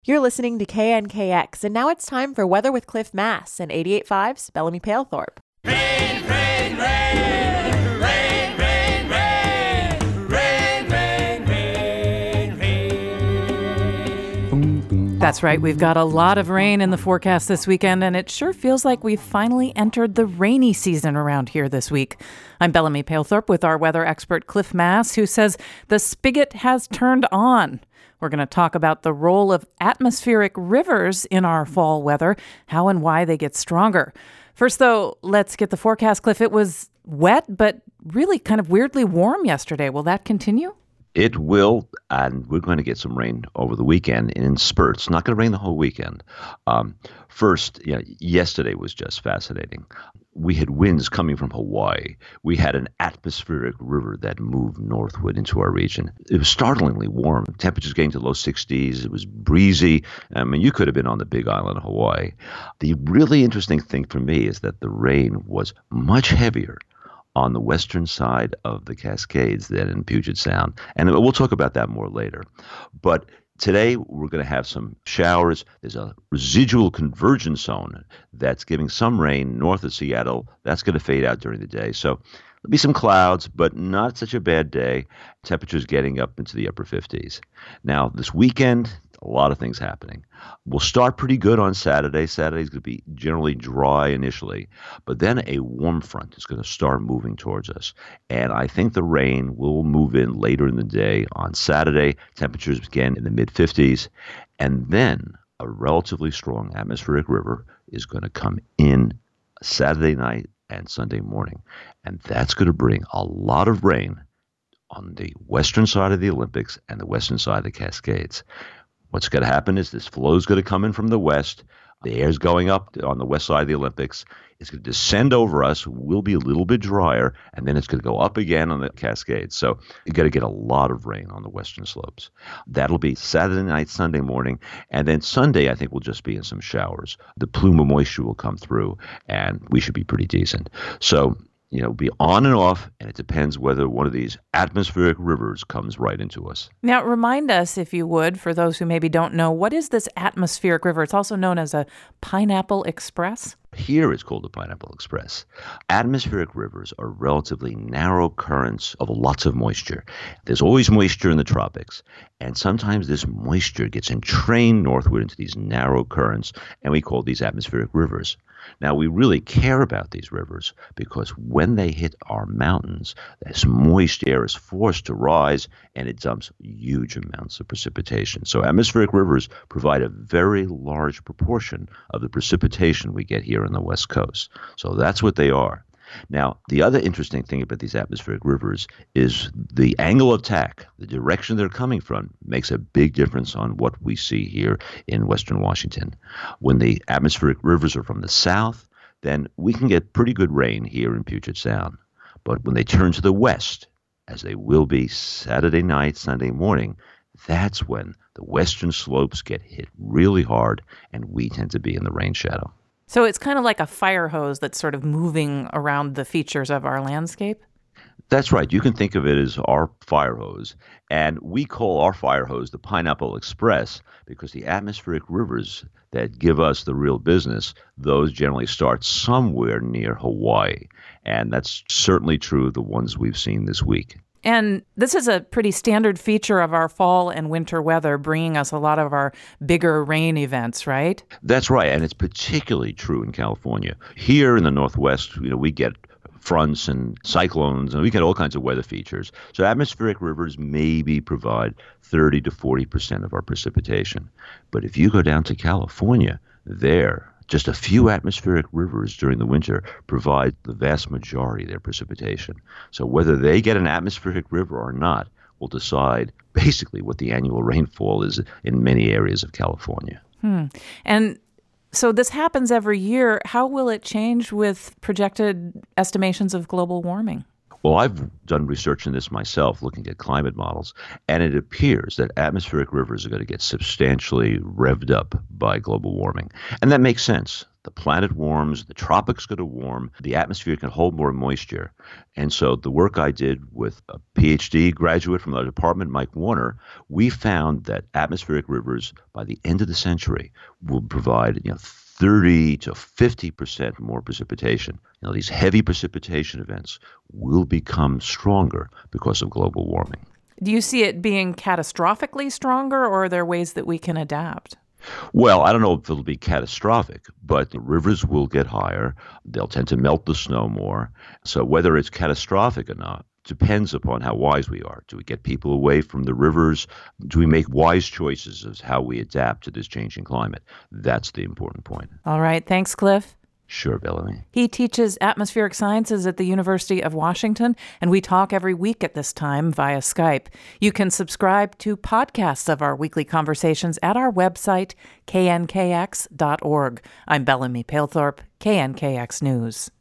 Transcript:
You're listening to KNKX, and now it's time for Weather with Cliff Mass and 88.5's Bellamy Palethorpe. Rain, rain, rain, rain, rain, rain, rain, rain, rain, rain. That's right. We've got a lot of rain in the forecast this weekend, and it sure feels like we've finally entered the rainy season around here this week. I'm Bellamy Palethorpe with our weather expert Cliff Mass, who says the spigot has turned on. We're going to talk about the role of atmospheric rivers in our fall weather, how and why they get stronger. First, though, let's get the forecast, Cliff. It was wet, but really kind of weirdly warm yesterday. Will that continue? It will, and we're going to get some rain over the weekend in spurts. Not going to rain the whole weekend. First, yesterday was just fascinating. We had winds coming from Hawaii. We had an atmospheric river that moved northward into our region. It was startlingly warm. Temperatures getting to low 60s. It was breezy. I mean, you could have been on the Big Island of Hawaii. The really interesting thing for me is that the rain was much heavier on the western side of the Cascades than in Puget Sound. And we'll talk about that more later. But today, we're going to have some showers. There's a residual convergence zone that's giving some rain north of Seattle. That's going to fade out during the day. So there'll be some clouds, but not such a bad day. Temperatures getting up into the upper 50s. Now, this weekend, a lot of things happening. We'll start pretty good on Saturday. Saturday's going to be generally dry initially, but then a warm front is going to start moving towards us. And I think the rain will move in later in the day on Saturday. Temperatures again in the mid-50s. And then a relatively strong atmospheric river is going to come in Saturday night and Sunday morning. And that's going to bring a lot of rain on the western side of the Olympics and the western side of the Cascades. What's going to happen is this flow is going to come in from the west. The air's going up on the west side of the Olympics. It's going to descend over us. We'll be a little bit drier, and then it's going to go up again on the Cascades. So you're going to get a lot of rain on the western slopes. That'll be Saturday night, Sunday morning, and then Sunday I think we'll just be in some showers. The plume of moisture will come through, and we should be pretty decent. So be on and off, and it depends whether one of these atmospheric rivers comes right into us. Now, remind us, if you would, for those who maybe don't know, what is this atmospheric river? It's also known as a Pineapple Express. Here it's called the Pineapple Express. Atmospheric rivers are relatively narrow currents of lots of moisture. There's always moisture in the tropics, and sometimes this moisture gets entrained northward into these narrow currents, and we call these atmospheric rivers. Now, we really care about these rivers because when they hit our mountains, this moist air is forced to rise and it dumps huge amounts of precipitation. So atmospheric rivers provide a very large proportion of the precipitation we get here on the West Coast. So that's what they are. Now, the other interesting thing about these atmospheric rivers is the angle of attack, the direction they're coming from, makes a big difference on what we see here in Western Washington. When the atmospheric rivers are from the south, then we can get pretty good rain here in Puget Sound. But when they turn to the west, as they will be Saturday night, Sunday morning, that's when the western slopes get hit really hard, and we tend to be in the rain shadow. So it's kind of like a fire hose that's sort of moving around the features of our landscape? That's right. You can think of it as our fire hose. And we call our fire hose the Pineapple Express because the atmospheric rivers that give us the real business, those generally start somewhere near Hawaii. And that's certainly true of the ones we've seen this week. And this is a pretty standard feature of our fall and winter weather, bringing us a lot of our bigger rain events, right? That's right. And it's particularly true in California. Here in the Northwest, we get fronts and cyclones, and we get all kinds of weather features. So atmospheric rivers maybe provide 30 to 40% of our precipitation. But if you go down to California, just a few atmospheric rivers during the winter provide the vast majority of their precipitation. So whether they get an atmospheric river or not will decide basically what the annual rainfall is in many areas of California. And so this happens every year. How will it change with projected estimations of global warming? Well, I've done research in this myself, looking at climate models, and it appears that atmospheric rivers are going to get substantially revved up by global warming. And that makes sense. the planet warms, the tropics going to warm, the atmosphere can hold more moisture. And so the work I did with a PhD graduate from the department, Mike Warner, we found that atmospheric rivers by the end of the century will provide 30 to 50% more precipitation. These heavy precipitation events will become stronger because of global warming. Do you see it being catastrophically stronger, or are there ways that we can adapt? Well, I don't know if it'll be catastrophic, but the rivers will get higher. They'll tend to melt the snow more. So whether it's catastrophic or not depends upon how wise we are. Do we get people away from the rivers? Do we make wise choices as how we adapt to this changing climate? That's the important point. All right. Thanks, Cliff. Sure, Bellamy. He teaches atmospheric sciences at the University of Washington, and we talk every week at this time via Skype. You can subscribe to podcasts of our weekly conversations at our website, knkx.org. I'm Bellamy Palethorpe, KNKX News.